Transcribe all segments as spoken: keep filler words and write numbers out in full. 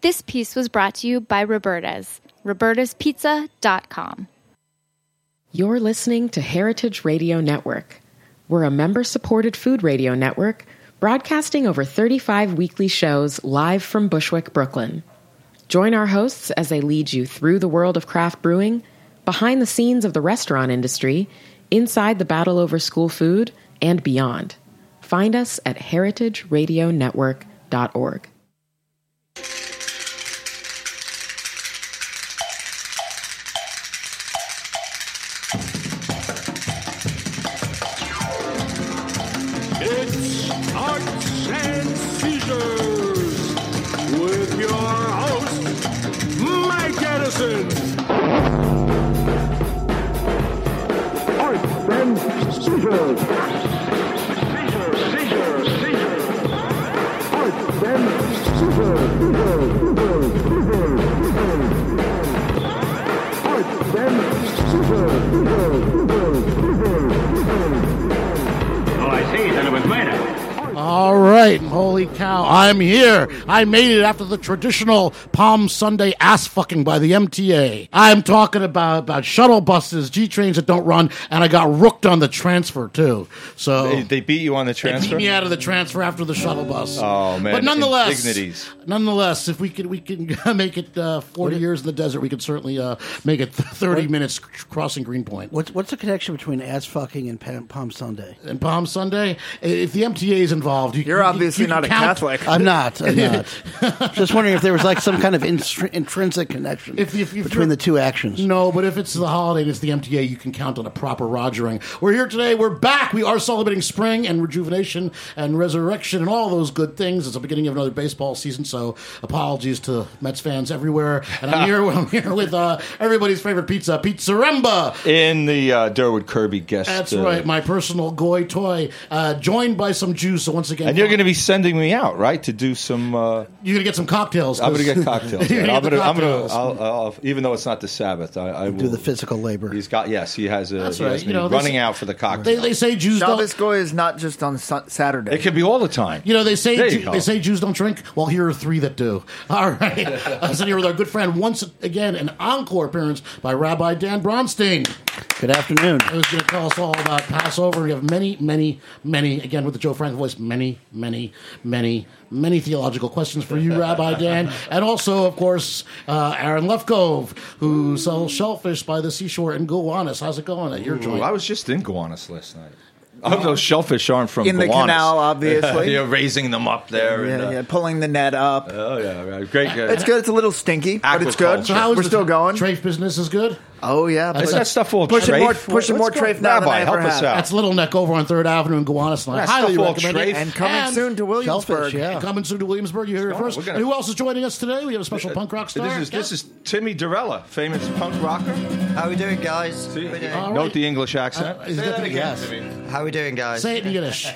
This piece was brought to you by Roberta's, robertas pizza dot com. You're listening to Heritage Radio Network. We're a member-supported food radio network broadcasting over thirty-five weekly shows live from Bushwick, Brooklyn. Join our hosts as they lead you through the world of craft brewing, behind the scenes of the restaurant industry, inside the battle over school food, and beyond. Find us at heritage radio network dot org. It's Arts and Seizures with your host, Mike Edison. Arts and Seizures. Seizure, seizure, seizure. Arts and Seizures. Seizure, seizure, seizure, seizure. Arts and Seizures. Seizure, seizure, seizure, seizure. Oh, I see. Then it was murder. All right, holy cow, I'm here. I made it after the traditional Palm Sunday ass fucking by the M T A. I'm talking about, about shuttle buses, G-trains that don't run, and I got rooked on the transfer, too. So They, they beat you on the transfer? They beat me out of the transfer after the shuttle bus. Oh, man. But nonetheless, Indignities. nonetheless, if we can, we can make it uh, forty years in the desert, we can certainly uh, make it thirty what? minutes crossing Greenpoint. What's what's the connection between ass fucking and Palm, Palm Sunday? And Palm Sunday, if the M T A is involved, you, You're you, obviously you not a count, Catholic. I'm not. I'm not. Just wondering if there was like some kind of intr- intrinsic connection If- if- if between you're- the two actions. No, but if it's the holiday and it's the M T A, you can count on a proper rogering. We're here today. We're back. We are celebrating spring and rejuvenation and resurrection and all those good things. It's the beginning of another baseball season, so apologies to Mets fans everywhere. And I'm here, I'm here with uh, everybody's favorite pizza, Pizzaremba. In the uh, Durwood Kirby guest. That's uh, right, my personal goy toy, uh, joined by some Jews. So once again, And you're going to be sending me out, right, to do some... Uh, you're going to get some cocktails. I'm going to get cocktails. You're I'm gonna going get to, the I'm going to, cocktails. I'll, I'll, even though it's not the Sabbath, I, I will... Do the physical labor. He's got, yes, he has, a, That's he right. has You me know, they running say- out for the They, cocktails. they say Jews Shabbos don't. Goy is not just on su- Saturday. It can be all the time. You know, they say There you Ju- go. they say Jews don't drink. Well, here are three that do. All right. I'm sitting here with our good friend, once again, an encore appearance by Rabbi Dan Bronstein, Good afternoon. who's going to tell us all about Passover. We have many, many, many, again, with the Joe Frank voice, many, many, many, many theological questions for you, Rabbi Dan. And also, of course, uh, Aaron Lefkove, who sells shellfish by the seashore in Gowanus. How's it going at your Ooh, joint? I was just in Gowanus last night. Oh, those shellfish aren't from In the Gowanus. canal, obviously. You're raising them up there. yeah, and, uh, yeah, pulling the net up. Oh, yeah, right. Great. Uh, It's good. It's a little stinky, but it's good. Aquaculture. So how is We're the still going. Trafe business is good? Oh yeah, Is that stuff all pushing trafe? more, pushing more Let's go. trafe now than Rabbi, I ever help us have. out. That's Little Neck over on third Avenue in Gowanus. And I That's highly stuff all recommend it. trafe. And coming soon to Williamsburg. Shellfish, yeah. Coming soon to Williamsburg. You heard it Oh, first. we're gonna- And who else is joining us today? We have a special punk rock star. This is, this is Timmy Dorella, famous punk rocker. How we doing, guys? See, How we doing? All Note right. the English accent. Uh, is that- Yes. How we doing, guys? Say it in Yiddish.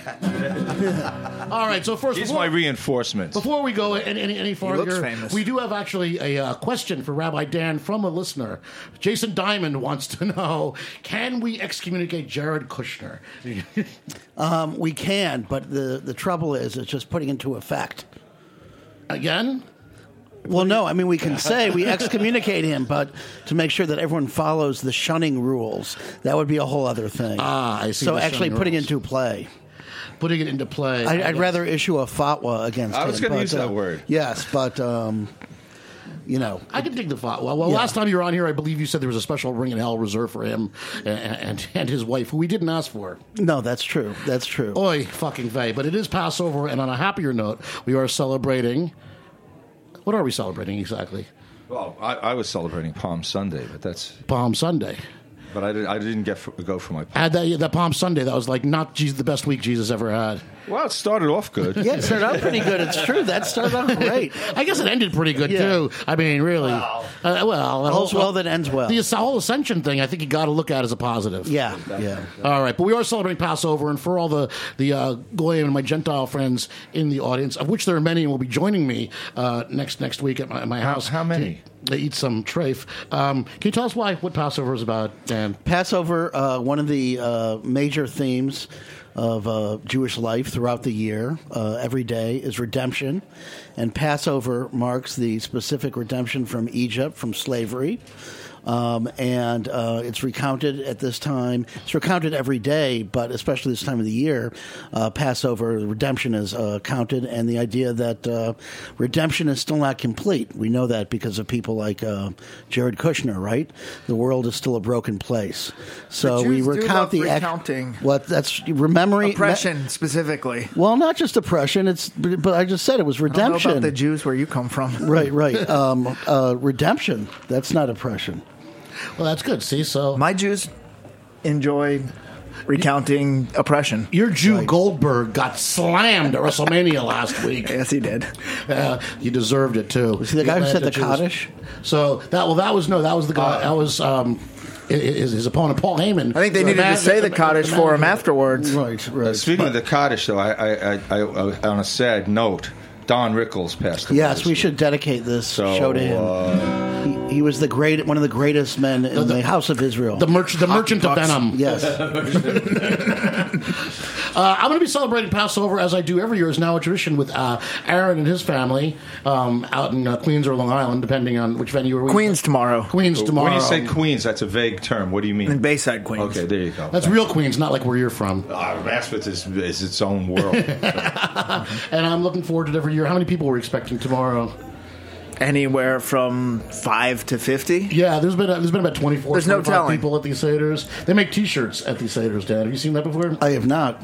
All right. So first, He's before, my reinforcement. before we go any, any, any farther, looks famous. we do have actually a uh, question for Rabbi Dan from a listener. Jason Diamond wants to know: can we excommunicate Jared Kushner? Um, we can, but the, the trouble is it's just putting into effect. Again? Well, no, I mean, we can say we excommunicate him, but to make sure that everyone follows the shunning rules, that would be a whole other thing. Ah, I see So the actually shunning putting rules. it into play. Putting it into play. I, I I'd guess. rather issue a fatwa against him. I was gonna but, use that uh, word. Yes, but, um, you know. I can dig the thought. Well, well Yeah. last time you were on here, I believe you said there was a special ring in hell reserved for him and, and, and his wife, who we didn't ask for. No, that's true. That's true. Oy, fucking vey. But it is Passover, and on a happier note, we are celebrating. What are we celebrating exactly? Well, I, I was celebrating Palm Sunday, but that's. Palm Sunday. But I, did, I didn't get for, go for my. I had that, that Palm Sunday. That was like not Jesus, the best week Jesus ever had. Well, it started off good. Yeah, it started out pretty good. It's true. That started out great. I guess it ended pretty good, Yeah. too. I mean, really. Uh, well, the All's whole- well that ends well. The whole ascension thing, I think you got to look at as a positive. Yeah, yeah. All right, but we are celebrating Passover, and for all the the uh, Goyim and my Gentile friends in the audience, of which there are many, and will be joining me uh, next next week at my, my house. how many? They eat some treif. Um, can you tell us why what Passover is about, Dan? Passover, uh, one of the uh, major themes of uh, Jewish life throughout the year. Uh, every day is redemption, and Passover marks the specific redemption from Egypt, from slavery. Um, and uh, it's recounted at this time. It's recounted every day, but especially this time of the year, uh, Passover, redemption is uh, counted, and the idea that uh, redemption is still not complete. We know that because of people like uh, Jared Kushner, right? The world is still a broken place. So The we Jews do recount love the act- recounting. What that's remembering Oppression, specifically. Well, not just oppression. It's but I just said it was I don't redemption. know about the Jews where you come from. Right, right. Um, uh, redemption. That's not oppression. Well, that's good. See, so My Jews enjoy recounting oppression. your Jew Goldberg got slammed at WrestleMania last week. Yes, he did. Uh, he deserved it too. Was he the guy who said the Jews. Kaddish? So that well, that was no, that was the guy. that was um, his, his opponent, Paul Heyman. I think they needed to say the Kaddish for him afterwards. Right, right. Speaking of the Kaddish, though, I, I, I, I, I, on a sad note, Don Rickles passed away. Yes, this we week. should dedicate this So, show to him. uh, he, he was the great, one of the greatest men in the, the- House of Israel. the merch, the merchant of pucks. Venom. yes. Uh, I'm going to be celebrating Passover as I do every year. It's now a tradition with uh, Aaron and his family um, out in uh, Queens or Long Island, depending on which venue we're Queens tomorrow. Queens tomorrow. When you say Queens, that's a vague term. What do you mean? In Bayside, Queens. Okay, there you go. That's real Queens, not like where you're from. Uh, Rasput is, is its own world. And I'm looking forward to it every year. How many people we're expecting tomorrow? Anywhere from five to fifty. Yeah, there's been there's been about twenty-four, There's no twenty-five telling. people at these Seder's. They make T-shirts at these Seder's, Dan. Have you seen that before? I have not.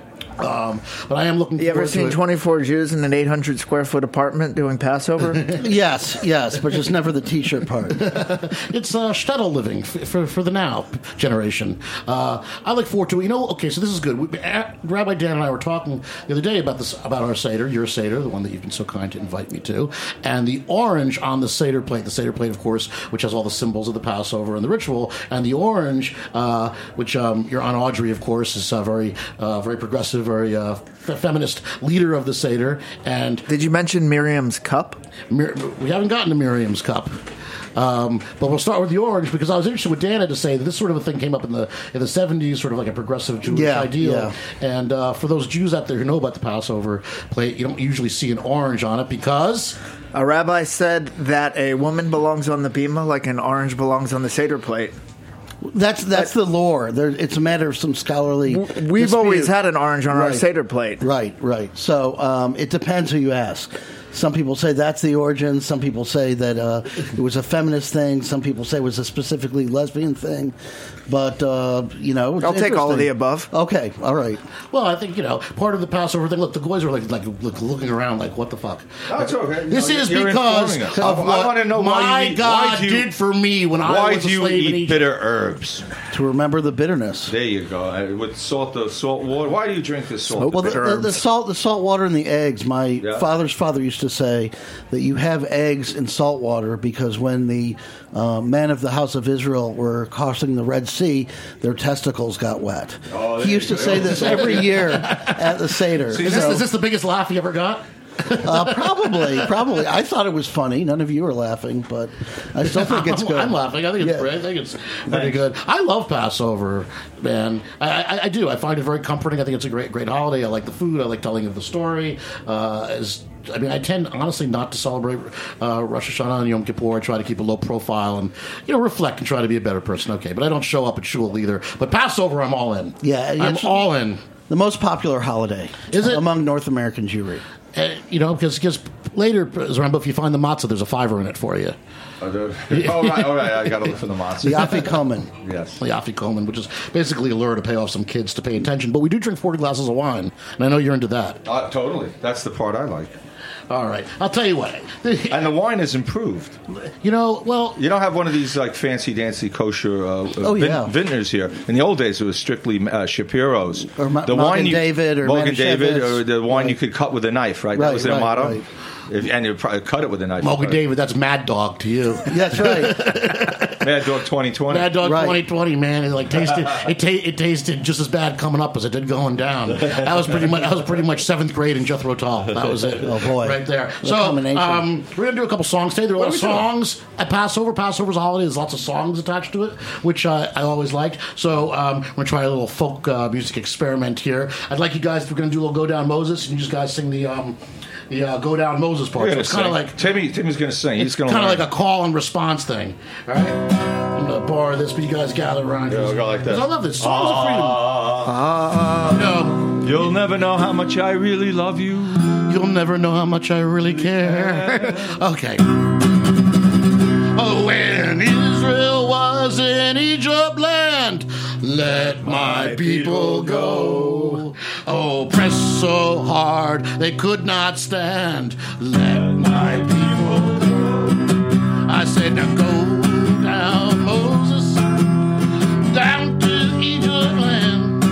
Um, but I am looking You ever forward to seen it. twenty-four Jews in an eight hundred square foot apartment doing Passover? Yes, yes, but just never the T-shirt part. It's uh, shtetl living f- for for the now generation. Uh, I look forward to it. You know, okay, so this is good. We, uh, Rabbi Dan and I were talking the other day about this about our Seder, your Seder, the one that you've been so kind to invite me to, and the orange on the Seder plate. The Seder plate, of course, which has all the symbols of the Passover and the ritual, and the orange, uh, which um, your Aunt Audrey, of course, is uh, very uh, very progressive, very uh, f- feminist leader of the Seder, and Did you mention Miriam's cup? Mir- we haven't gotten to Miriam's cup. Um, but we'll start with the orange because I was interested with Dana to say that this sort of a thing came up in the in the seventies, sort of like a progressive Jewish Yeah, ideal. yeah. And uh, for those Jews out there who know about the Passover plate, you don't usually see an orange on it because A rabbi said that a woman belongs on the bima like an orange belongs on the Seder plate. That's that's the lore. There, it's a matter of some scholarly. We've dispute. always had an orange on our Right. Seder plate. Right, right. So um, it depends who you ask. Some people say that's the origin. Some people say that uh, it was a feminist thing. Some people say it was a specifically lesbian thing. But, uh, you know, it's I'll take all of the interesting. above. Okay, all right. well, I think you know part of the Passover thing. Look, the boys are like like look, looking around like what the fuck. That's okay. This No, is you're because informing us. of I- I what wanna know why my you eat- God why do you- did for me when I Why was a do you slave in eat Egypt. bitter herbs? To remember the bitterness. There you go. Uh, With salt, the salt water. Why do you drink this salt? Well, the, bitter the, the herbs. salt, the salt water and the eggs. My Yeah. father's father used to say that you have eggs in salt water because when the uh, men of the house of Israel were crossing the Red Sea, their testicles got wet. Oh, there he used you to go. say this every year at the Seder. Is this, So, is this the biggest laugh you ever got? uh, probably, probably. I thought it was funny. None of you are laughing, but I still think it's I'm, good. I'm laughing. I think it's Yeah. great. I think it's pretty good. I love Passover, man. I, I, I do. I find it very comforting. I think it's a great, great holiday. I like the food. I like telling of the story. Uh, as I mean, I tend honestly not to celebrate uh, Rosh Hashanah and Yom Kippur. I try to keep a low profile and you know reflect and try to be a better person. Okay, but I don't show up at shul either. But Passover, I'm all in. Yeah, I'm it's- all in. The most popular holiday Is it? among North American Jewry. Uh, you know, because because later, Rambo, if you find the matzah, there's a fiver in it for you. Oh, the- oh, right, all right. I got to look for the The matzah. Afikomen. Yes. The Afikomen, which is basically a lure to pay off some kids to pay attention. But we do drink forty glasses of wine, and I know you're into that. Uh, totally. That's the part I like. All right, I'll tell you what. And the wine is improved. You know, well, You don't have one of these like fancy dancy kosher uh, Oh, vin- yeah. vintners here. In the old days, it was strictly uh, Shapiro's. Or Ma- the Mogen wine you, David or Mogen David, Manischewitz. or the wine Right. you could cut with a knife. Right, Right, that was their right, motto. right. If, and you probably cut it with a knife. Mogi David, that's Mad Dog to you. That's right. Mad Dog twenty twenty. Mad Dog Right. twenty twenty, man. It like tasted it, ta- it tasted just as bad coming up as it did going down. That was pretty much that was pretty much seventh grade in Jethro Tull. That was it. Oh, boy. right there. What a So combination. um, we're gonna do a couple songs today. There are a lot What of are we doing? songs at Passover. Passover's a holiday. There's lots of songs attached to it, which uh, I always liked. So um, we're gonna try a little folk uh, music experiment here. I'd like you guys. We're gonna do a little Go Down Moses, and you just guys sing the um, the uh, Go Down Moses part. We're So gonna it's kind of sing. like Timmy. Timmy's going to sing. He's going to kind of learn. like a call and response thing. All right, I'm gonna borrow this, but you guys gather around. Yeah, we'll go like this. I love this. Songs of freedom. Ah, No, you'll never know how much I really love you. you'll never know how much I really care. Okay. Oh, when Israel was in Egypt land, let my people go. Oh, press so hard they could not stand. Let my people go. I said, now go down, Moses, down to Egypt land.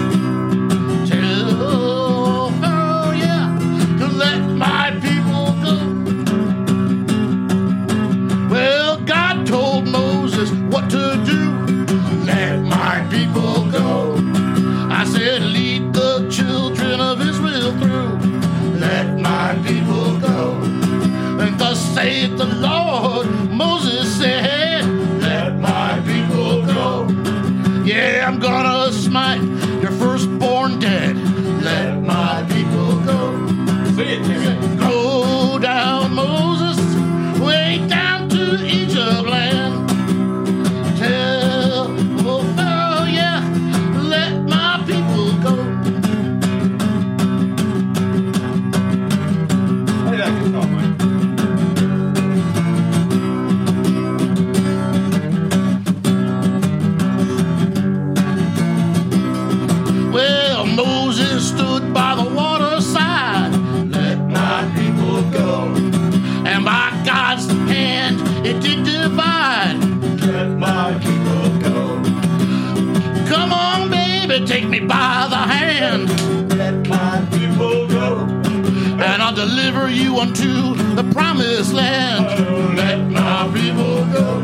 Tell Pharaoh, yeah, to let my people go. Well, God told Moses what to do. Let my people go. I said, lead the children of Israel through. Let my people go. And thus saith the Lord. Moses said, let my people go. Yeah, I'm gonna smite your firstborn dead. Let my people go. Sing it, Timmy. Go down, Moses, way down to Egypt land. Tell oh Pharaoh, yeah, let my people go. Play that guitar, Mike. Well, Moses stood by the waterside. Let my people go. And by God's hand, it did divide. Let my people go. Come on, baby, take me by the hand. Let my people go. And I'll deliver you unto the promised land. Let my people go.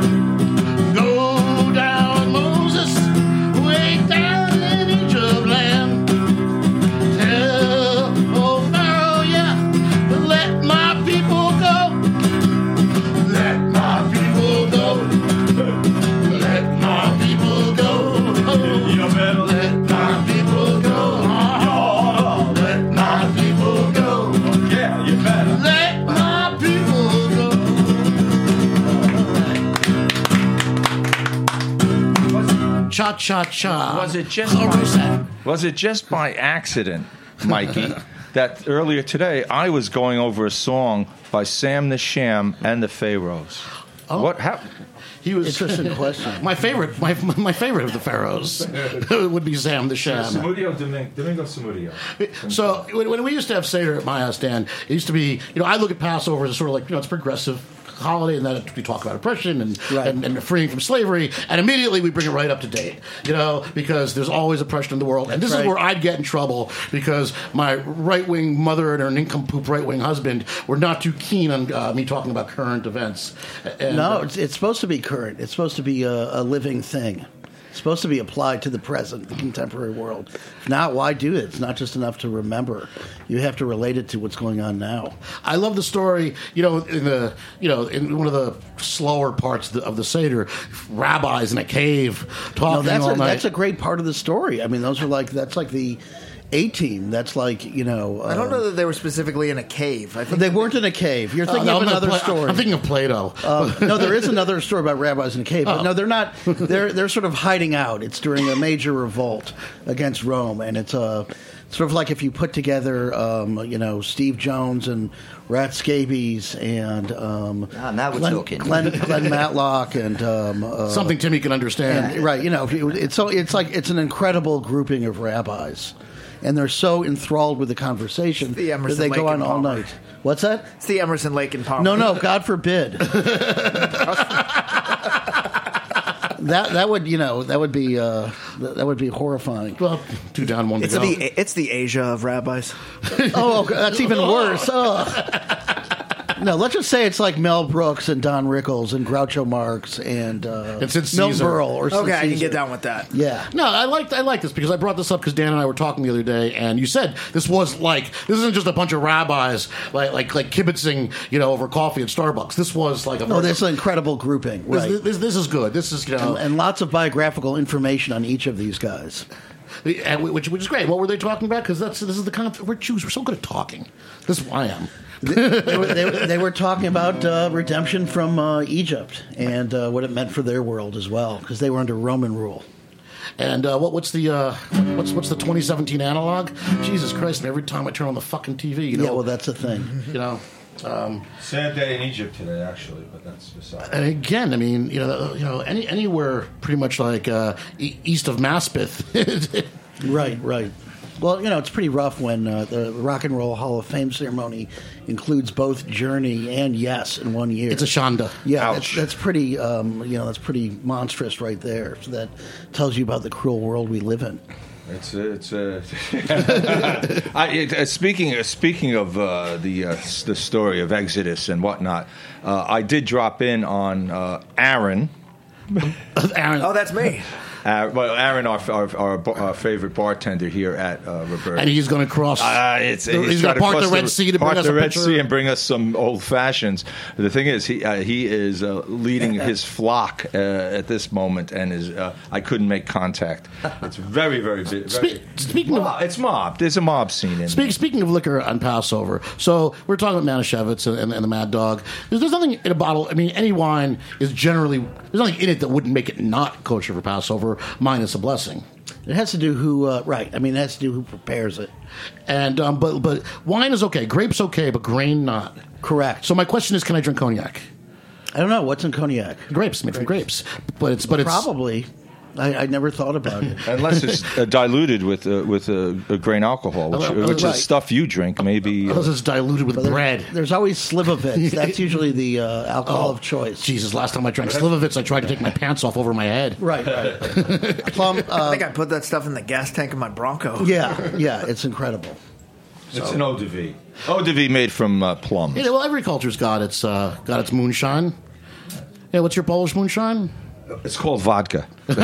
Go down, Moses, way down in Egypt land. Tell oh Pharaoh, yeah, let my people go. Let my people go. Let my people go. You better Let my people go. Let my people go. Yeah, you better. Let my people go. Cha cha cha. Was it just Chorusette. Was it just by accident, Mikey, that earlier today I was going over a song by Sam the Sham and the Pharaohs? Oh. What happened? He was Interesting question. my favorite. My my favorite of the pharaohs would be Sam the Sham. Samudio Domingo, Domingo Samudio. So when, when we used to have Seder at my house, Dan, it used to be, you know, I look at Passover as sort of like, you know, it's progressive holiday, and then we talk about oppression and, Right. and and freeing from slavery, and immediately we bring it right up to date, you know, because there's always oppression in the world, and this Right. is where I'd get in trouble because my right wing mother and her nincompoop right wing husband were not too keen on uh, me talking about current events. And, No, uh, it's, it's supposed to be current. It's supposed to be a, a living thing. It's supposed to be applied to the present, the contemporary world. If not, why do it? It's not just enough to remember. You have to relate it to what's going on now. I love the story. You know, in the you know in one of the slower parts of the, of the Seder, rabbis in a cave No, talking that's all a, night. that's a great part of the story. I mean, those are like that's like the A team. That's like you know. I don't um, know that they were specifically in a cave. I think They weren't in a cave. You're Oh, thinking no, of I'm not another Pla- story. I'm thinking of Plato. Uh, no, there is another story about rabbis in a cave, but Oh. no, they're not. They're they're sort of hiding out. It's during a major revolt against Rome, and it's a sort of like if you put together, um, you know, Steve Jones and Rat Scabies and um, Ah, now we're Glenn, talking. Glenn, Glenn Matlock and um, uh, Something Timmy can understand. and, right, you know, if you, it's so it's like it's an incredible grouping of rabbis, and they're so enthralled with the conversation the that Emerson, they Lake go on and all Palmer. night. What's that? It's the Emerson, Lake, and Palmer. No, no, God forbid. that that would you know that would be uh, that, that would be horrifying. Well, two down, one to It's go. the it's the Asia of rabbis. Oh, okay, that's even worse. Oh. No, let's just say it's like Mel Brooks and Don Rickles and Groucho Marx and uh, And Sid Milton Caesar. Berle. Or Sid Okay, I can Caesar. get down with that. Yeah. No, I like I like this because I brought this up because Dan and I were talking the other day, and you said this was like this isn't just a bunch of rabbis like like like kibitzing, you know, over coffee at Starbucks. This was like a No, that's an incredible grouping. this, Right. this, this is good. This is you know, and, and lots of biographical information on each of these guys. and which which is great. What were they talking about? Because that's this is the kind of we're Jews. We're so good at talking. This is who I am. they, were, they, were, they were talking about uh, redemption from uh, Egypt and uh, what it meant for their world as well, because they were under Roman rule. And uh, what, what's the uh, what's what's the twenty seventeen analog? Jesus Christ! Every time I turn on the fucking T V, you know, Yeah, well, that's the thing. you know. Um, Sad day in Egypt today, actually, but that's beside. and again, I mean, you know, you know, any anywhere pretty much like uh, e- east of Maspeth. Right, right. Well, you know, it's pretty rough when uh, the Rock and Roll Hall of Fame ceremony includes both Journey and Yes in one year. It's a shanda. Yeah, Ouch. that's, that's pretty. Um, you know, that's pretty monstrous right there. So that tells you about the cruel world we live in. It's it's. Uh, I, it, uh, speaking speaking of uh, the uh, s- the story of Exodus and whatnot, uh, I did drop in on uh, Aaron. Aaron, Oh, that's me. Uh, well, Aaron, our, our, our, bar- our favorite bartender here at uh, Roberta. and he's going to cross. Uh, it's, He's he's gonna trying part cross the Red Sea to bring part us the a Red picture. Sea and bring us some old fashions. The thing is, he uh, he is uh, leading his flock uh, at this moment, and is uh, I couldn't make contact. It's very very big. Spe- speaking of- mob, it's mob. There's a mob scene in. Speak, speaking of liquor on Passover, so we're talking about Manischewitz and, and, and the Mad Dog. There's, there's nothing in a bottle. I mean, any wine is generally there's nothing in it that wouldn't make it not kosher for Passover, minus a blessing. It has to do who, uh, right? I mean, it has to do who prepares it. And um, but but wine is okay, grapes okay, but grain not. Correct. So my question is, can I drink cognac? I don't know what's in cognac. Grapes made from grapes, but it's but it's Probably. I, I never thought about it. Unless it's uh, diluted with uh, with uh, uh, grain alcohol, which, Oh, which right. is stuff you drink, maybe. Uh, unless it's diluted with There- bread. There's always Slivovitz. That's usually the uh, alcohol of choice. Jesus, last time I drank Slivovitz, I tried to take my pants off over my head. Right, right. Plum. I Uh, think I put that stuff in the gas tank of my Bronco. yeah, yeah. It's incredible. it's an eau de vie. Eau de vie made from uh, plums. Yeah, well, every culture's got its uh, got its moonshine. Yeah, what's your Polish moonshine? It's called vodka.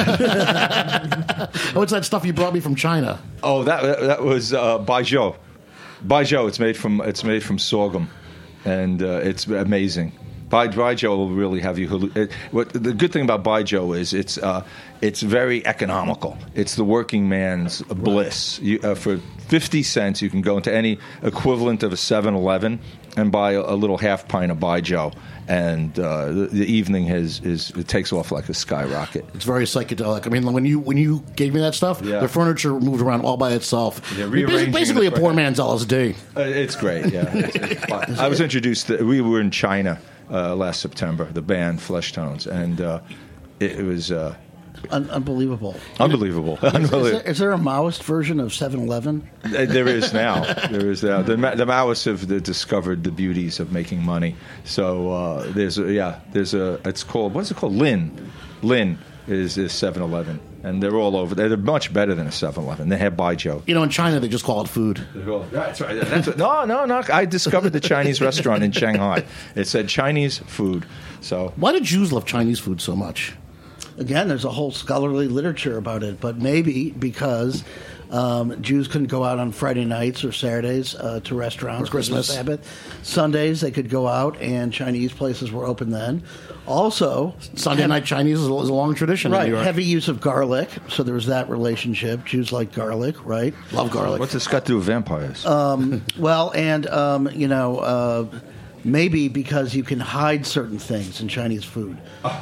What's that stuff you brought me from China? Oh, that that was uh, Baijiu. Baijiu. It's made from it's made from sorghum, and uh, it's amazing. Bai- Baijiu will really have you. hallu- It, what the good thing about Baijiu is it's uh, it's very economical. It's the working man's bliss. You, uh, for fifty cents, you can go into any equivalent of a seven eleven and buy a, a little half pint of Baijiu, and uh, the, the evening has is it takes off like a skyrocket. It's very psychedelic. I mean, when you when you gave me that stuff, Yeah. the furniture moved around all by itself. Yeah, I mean, rearranging basically, basically a the- poor man's L S D. Uh, it's great, yeah. It's- it's fun. I was introduced. To, we were in China uh, last September. The band Flesh Tones, and uh, it, it was uh, Un- unbelievable. unbelievable. Is there, Unbelievable. is there a Maoist version of seven eleven? Uh, There is now. There is now. The, Ma- the Maoists have uh, discovered the beauties of making money. So uh, there's a, yeah. There's a. It's called what's it called? Lin. Lin is is seven eleven, and they're all over. They're much better than a seven eleven. They have Baijiu. You know, in China, they just call it food. That's right. That's what, no, no, no. I discovered the Chinese restaurant in Shanghai. It said Chinese food. So Why do Jews love Chinese food so much? Again, there's a whole scholarly literature about it, but maybe because um, Jews couldn't go out on Friday nights or Saturdays uh, to restaurants Or Christmas. because of Sabbath. Sundays they could go out, and Chinese places were open then. Also, Sunday hev- night Chinese is a, is a long tradition in right? New York. Heavy use of garlic, so there was that relationship. Jews like garlic, right? Love garlic. what's this got to do with vampires? Well, and um, you know. Uh, Maybe because you can hide certain things in Chinese food,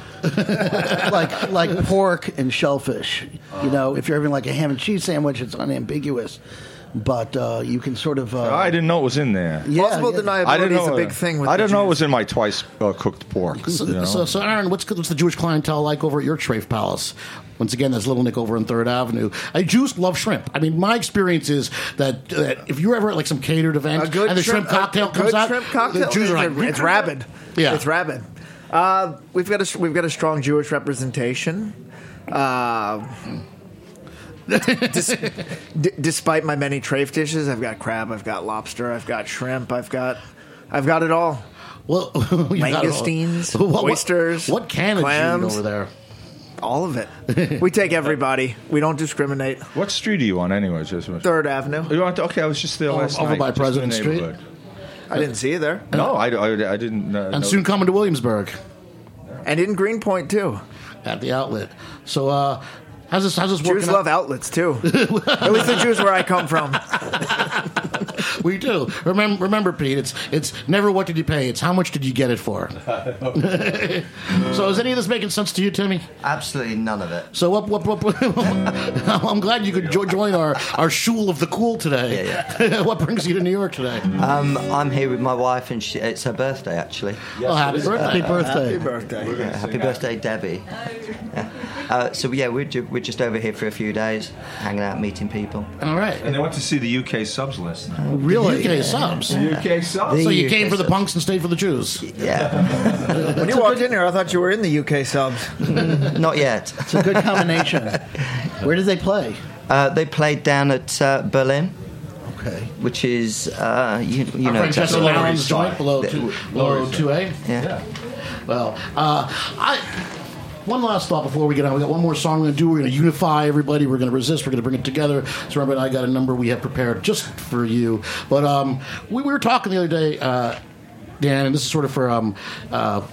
like like pork and shellfish. You know, if you're having like a ham and cheese sandwich, it's unambiguous, but uh, you can sort of. Uh, I didn't know it was in there. yeah, Plausible yeah. deniability I didn't know is a uh, big thing with I the didn't know it Jews. was in my twice uh, cooked pork. So, you know? so, so, Aaron, what's what's the Jewish clientele like over at your Trafe Palace? Once again, there's Little Nick over on Third Avenue. I, Jews love shrimp. I mean, my experience is that, that if you're ever at like some catered event A good and the shrimp, cocktail a comes good out, shrimp cocktail. the Jews are it's, like, it's rabid. Yeah. it's rabid. Uh, we've got a we've got a strong Jewish representation. Uh, dis- d- despite my many trafe dishes, I've got crab, I've got lobster, I've got shrimp, I've got I've got it all. Well, you got it all. Langoustines, What- what- oysters, What can of clams. over there? All of it. We take everybody. We don't discriminate. What street are you on anyway? Just Third Avenue. You want to, okay, I was just there Oh, last over night. by just in the President Street? neighborhood. I didn't see you there. No, I, I, I didn't. Uh, And know. soon coming to Williamsburg And in Greenpoint, too. at the outlet. So, uh, how's this? How's this working? Jews out? love outlets, too. At least the Jews where I come from. We do. Remember, remember, Pete. It's it's never what did you pay. It's how much did you get it for. So, is any of this making sense to you, Timmy? Absolutely none of it. So, what? What? what, what I'm glad you could jo- join our our shul of the cool today. Yeah, What brings you to New York today? Um, I'm here with my wife, and she, it's her birthday, actually. Oh, happy birthday! Happy birthday. Happy birthday. Yeah, happy birthday, Debbie. Yeah. Uh, so, yeah, we're, ju- we're just over here for a few days, hanging out, meeting people. All right. And they went to see the U K subs last night. Really? U K subs. U K subs. So you U K came for the subs. punks and stayed for the Jews. Yeah, When you walked in here, I thought you were in the U K subs. not yet. It's a good combination. Where did they play? Uh, they played down at uh, Berlin, Okay. which is, uh, you, you Our know, friend Jesse exactly. Lowndes joint below The- two, below two A. Yeah. Well, uh, I. One last thought before we get on. We got one more song we're going to do. We're going to unify everybody. We're going to resist. We're going to bring it together. So remember, I got a number we have prepared just for you. But um, we, we were talking the other day, uh, Dan, and this is sort of for um, uh,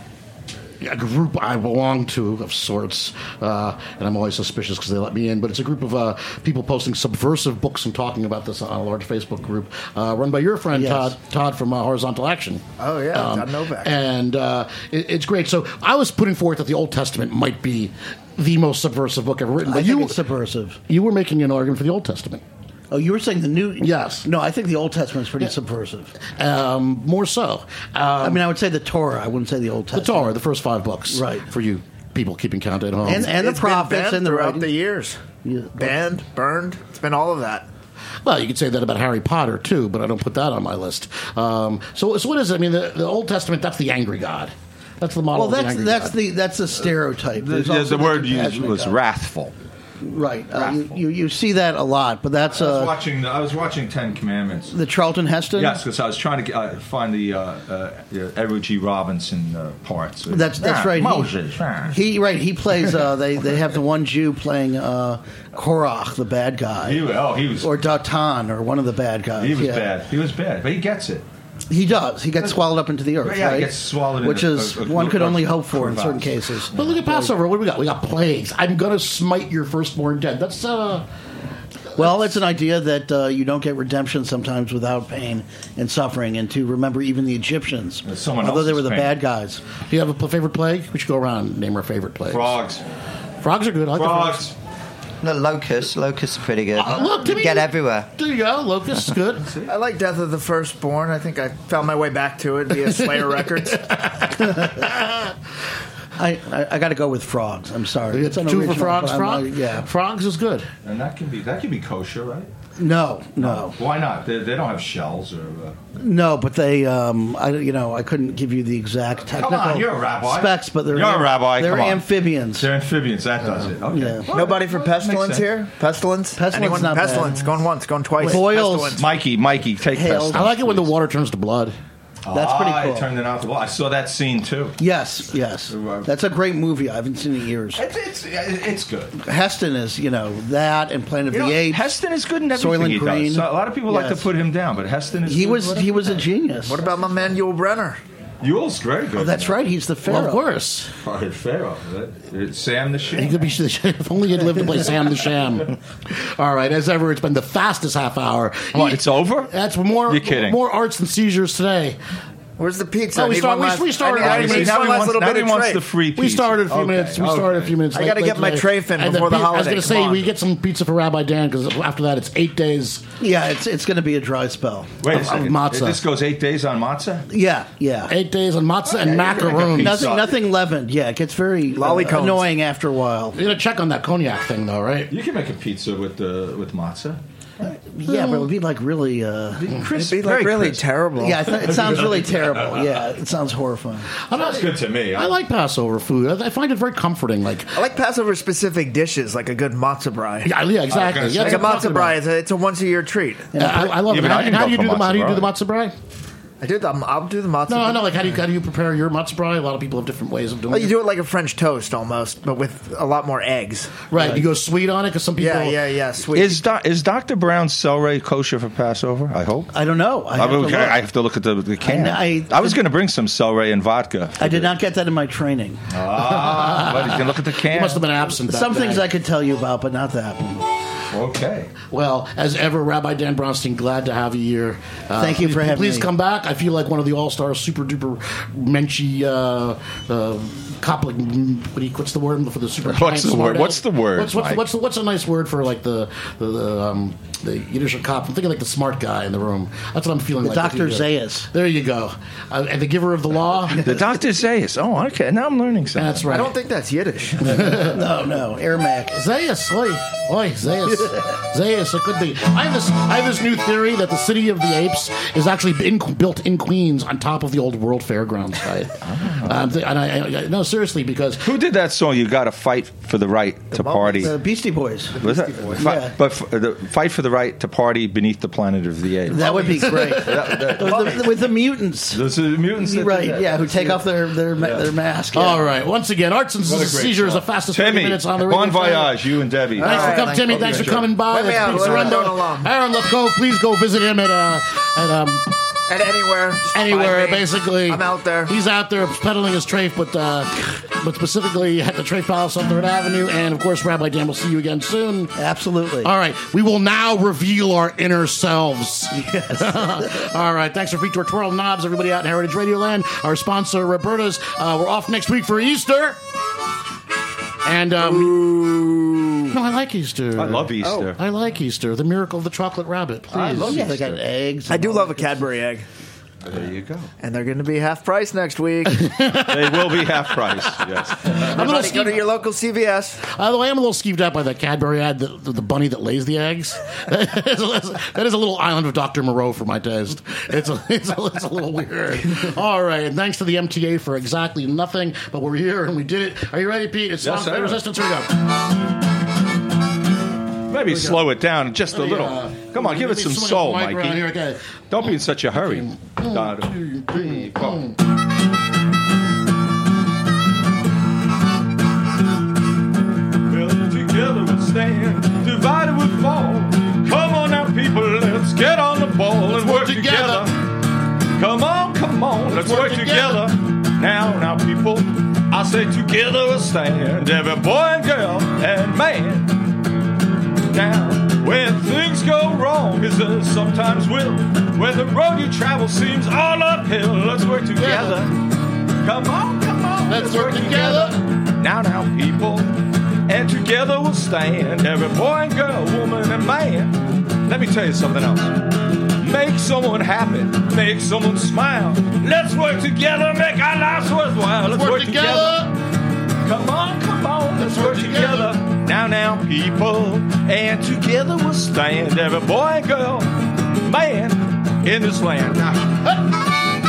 a group I belong to of sorts, uh, and I'm always suspicious because they let me in. But it's a group of uh, people posting subversive books and talking about this on a large Facebook group uh, run by your friend Yes. Todd Todd from uh, Horizontal Action. Oh, yeah, Todd Novak. And uh, it, it's great. So I was putting forth that the Old Testament might be the most subversive book ever written. I But think you, it's subversive. you were making an argument for the Old Testament. Oh, you were saying the new? Yes. No, I think the Old Testament's pretty subversive. Um, more so. Um, I mean, I would say the Torah. I wouldn't say the Old the Testament. Torah, the first five books. Right. For you people keeping count at home. And, and the It's been prophets banned and the throughout writing. the years. Yeah. Banned, burned. It's been all of that. Well, you could say that about Harry Potter too, but I don't put that on my list. Um, so, so what is it? I mean, the, the Old Testament, that's the angry God. That's the model Well, of the that's angry that's God. the that's the stereotype. The, There's the, also the word used compassionate was God. wrathful. Right. Uh, you, you you see that a lot, but that's I was uh, watching. I was watching Ten Commandments. the Charlton Heston. Yes, because I was trying to get, uh, find the uh, uh, the Edward G. Robinson uh, parts. That's that's Ah, right. He- Moses. ah. He right. He plays. Uh, they they have the one Jew playing uh, Korach, the bad guy, He, oh, he was. or Datan, or one of the bad guys. he was yeah. bad. He was bad, but he gets it. He does. He gets swallowed up into the earth. Yeah, he right? gets swallowed which in a- is a- a- one could a- only hope for in crevasse. certain cases. But look at Passover. What do we got? We got plagues. I'm going to smite your firstborn dead. That's uh, Well, it's an idea that uh, you don't get redemption sometimes without pain and suffering, and to remember even the Egyptians, It's someone although they else's were the pain. bad guys. do you have a pl- favorite plague? We should go around and name our favorite plagues. Frogs. Frogs are good. I like the Frogs. The locusts. Locusts are pretty good. Uh, look, Timmy, Get everywhere. There you go. Locust is good. I like Death of the Firstborn. I think I found my way back to it via Slayer Records. I, I, I got to go with frogs. I'm sorry. It's Two for unoriginal, frogs. but I'm Frog. not- yeah. Frogs is good. And that can be that can be kosher, right? No, no, Why not? They, they don't have shells or. Uh, no. But they, um, I, you know, I couldn't give you the exact technical on, you're a rabbi. specs, but they're You're a rabbi, They're come on. amphibians. they're amphibians. That does it. Okay. Yeah. Well, Nobody for well, that makes Pestilence sense. here? Pestilence? Pestilence Anyone? not bad. Pestilence. Going once, going twice. Boils. Pestilence. Mikey, Mikey, take Hail. Pestilence, I like it when the please. water turns to blood. That's pretty Ah, cool. it turned it out. Well, I saw that scene too. Yes, yes. That's a great movie. I haven't seen it in years. It's it's, it's good. Heston is, you know, that and Planet of You the know, Apes. Heston is good in everything Soylent he Green. does. So a lot of people like Yes. to put him down, but Heston is. He good was with he it. was a genius. What about my man Yul Brenner? Yule's very good. Oh, that's right. He's the Well, pharaoh. of course. Right, Pharaoh. That- Sam the He Sham. could be. If only he'd lived to play Sam the Sham. All right. As ever, it's been the fastest half hour. What, it's over? That's more. You're kidding. More arts and seizures today. Where's the pizza? Oh, I we need start- one we- last- we started I need, I already. need now one he last wants, little now bit he of wants tray. the free pizza. We started a few Okay, minutes. We started a okay. few minutes. I late- gotta late get my today. tray fin And before the pi- I was holiday. going to say Come on. we get some pizza for Rabbi Dan because after that it's eight days. Yeah, it's it's going to be a dry spell. Wait Of- a of second. matzah. This goes eight days on matzah? Yeah, yeah. Eight days on matzah and Okay, you're gonna macaroons. get Nothing pizza. nothing leavened. Yeah, it gets very uh, Lollicones. annoying after a while. You're gonna check on that cognac thing, though, right? You can make a pizza with uh, with matzah. Yeah, but it would be like really. Uh, It'd be like really terrible. yeah, I th- it sounds really terrible. Yeah, it sounds horrifying. That's good to me. I like Passover food. I I find it very comforting. Like, I like Passover specific dishes, like a good matzah bry. yeah, yeah, exactly. gonna Yeah, say- Like that's a what I'm matzo talking bry, about. it's a, it's a once a year treat. Yeah, I, I love Yeah, it. but How, I and can how go do you for do the how do you do matzo the matzo bry? I do the, I'll do the matzo. No, I know. Like, how do you how do you prepare your matzo brie? A lot of people have different ways of doing Well, you it. do it like a French toast almost, but with a lot more eggs. Right. You go sweet on it because some people. Yeah, yeah, yeah. Sweet. Is Do- is Doctor Brown's celery kosher for Passover? I hope. I don't know. I I, have, mean, to okay, look. I have to look at the, the can. I- I, I- was going to bring some celery and vodka. I did not get that in my training. Ah, but you can look at the can. You must have been absent. That Some day. things I could tell you about, but not that. Okay. Well, as ever, Rabbi Dan Bronstein, glad to have you here. Uh, Thank you please- for having Please me. come back. I feel like one of the all-star, super duper, menschy, uh, uh, Koplik, what do you, what's the word for the super? What's the word? What's the word, What's, what's, Mike? what's, what's a nice word for like the the, the um the Yiddish cop? I'm thinking like the smart guy in the room. That's what I'm feeling. The like Doctor with you here. Zayas. There you go. Uh, and the giver of the law. The Doctor Zayas. Oh, okay. Now I'm learning something. That's right. I don't think that's Yiddish. No, no, Airmac. Zayas, oi, oi, Zayas, Zayas. It could be. I have this. I have this new theory that the City of the Apes is actually in, built in Queens on top of the old World Fairgrounds site. Um, th- and I, I, no, seriously, because Who did that song? You got to fight for the right to party. The Beastie Boys. Was that? Fi- Yeah. But f- the fight for the right to party beneath the planet of the apes. That would be great. That- that- with, the, with the mutants. Those are the mutants. that did Right, that. yeah, who take off their their, ma- their mask. Yeah. all right. Once again, Arts and What a great Seizures, song. the fastest thirty Timmy, minutes on the radio. bon voyage, you and Debbie. Thanks for right, coming, thank Timmy. you. Thanks for Sure. coming by. Let me That's out. Pete Let me Sorrento. out along. Aaron Lefkoe, please go visit him at uh, at um, And anywhere. just anywhere. find me. Basically, I'm out there. He's out there peddling his trafe, but uh, but specifically at the Trafe Palace on Third Avenue, and of course, Rabbi Dan will see you again soon. Absolutely. All right, we will now reveal our inner selves. Yes. All right, thanks for feet to our twirl knobs, everybody out in Heritage Radio Land. Our sponsor, Roberta's. Uh, we're off next week for Easter. And um, no, I like Easter. I love Easter. I like Easter. The miracle of the chocolate rabbit. Please. I love Yeah, they Easter. got eggs. I and do all love that a good stuff. Cadbury egg. There you go. And they're going to be half price next week. They will be half price. Yes. I'm a little Everybody go to skeeved, your local C V S. by the way, I'm a little skeeved out by that Cadbury ad, the, the, the bunny that lays the eggs. That is a little Island of Doctor Moreau for my taste. It's a, it's a, it's a little weird. All right, and thanks to the M T A for exactly nothing, but we're here and we did it. Are you ready, Pete? It's Yes, Song I am. Resistance. Here we go. Maybe slow it down just a Let me, little. uh, Come on, give let it me some swing soul, the mic around Mikey. here, okay. Don't be in such a hurry. One, two, three, four. Well, together we stand, divided we fall. Come on now, people, let's get on the ball and work together. Come on, come on, let's work together. Now, now, people, I say together we'll stand. Every boy and girl and man. Now, when things go wrong, as there sometimes will, when the road you travel seems all uphill, let's work together. Come on, come on, let's work together. Now, now, people, and together we'll stand. Every boy and girl, woman and man. Let me tell you something else. Make someone happy, make someone smile. Let's work together, make our lives worthwhile. Let's work together. Come on, come on, let's work together. Now, now, people, and together we'll stand. Every boy and girl, man, in this land. Now, hey.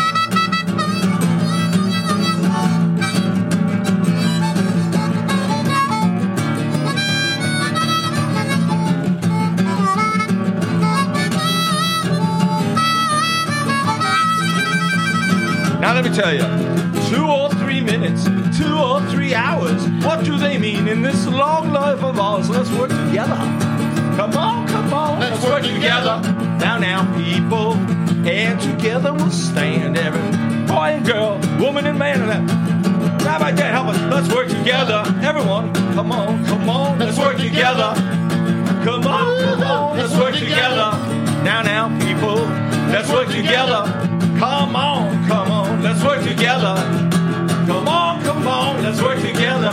Now let me tell you, two or three minutes, two or three hours, what do they mean in this long life of ours? Let's work together. Come on, come on, let's, let's work together. together. Now, now, people, and together we'll stand. Every boy and girl, woman and man. And Rabbi Dan, help us. Let's work together. Everyone, come on, come on, let's work together. Come on, come on, let's work together. Now, now, people, let's work together. Come on, come on, let's work together. Come on, come on, let's work together.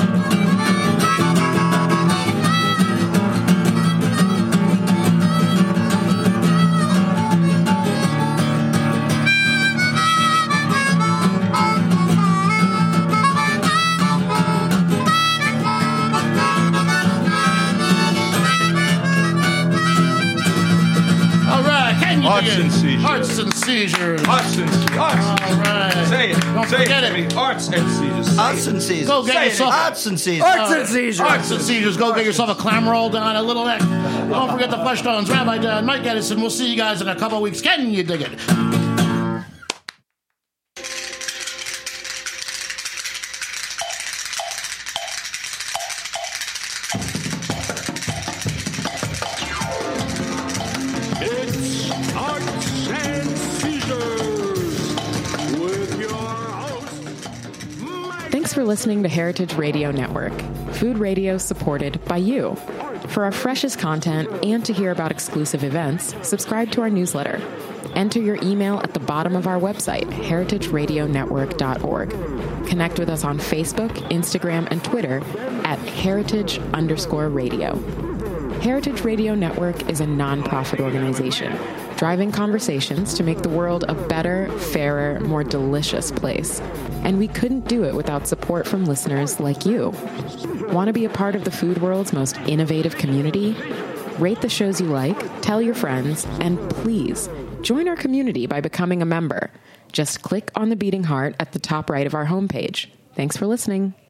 All right, can you Arts dig it? and seizures. Arts and seizures. Arts and seizures. Arts. All right. Say it. Don't Say forget it. it. Timmy. Arts and seizures. Say Arts it. and seizures. Go get Say it. yourself. Arts and seizures. Arts and seizures. Arts and seizures. Go get yourself a clam roll down a little neck. Don't forget the Flesh Tones. Rabbi Dan, Mike Edison. We'll see you guys in a couple weeks. Can you dig it? for listening to Heritage Radio Network, food radio supported by you. For our freshest content and to hear about exclusive events, subscribe to our newsletter. Enter your email at the bottom of our website, heritage radio network dot org. Connect with us on Facebook, Instagram, and Twitter at heritage underscore radio. Heritage Radio Network is a nonprofit organization driving conversations to make the world a better, fairer, more delicious place. And we couldn't do it without support from listeners like you. Want to be a part of the food world's most innovative community? Rate the shows you like, tell your friends, and please join our community by becoming a member. Just click on the beating heart at the top right of our homepage. Thanks for listening.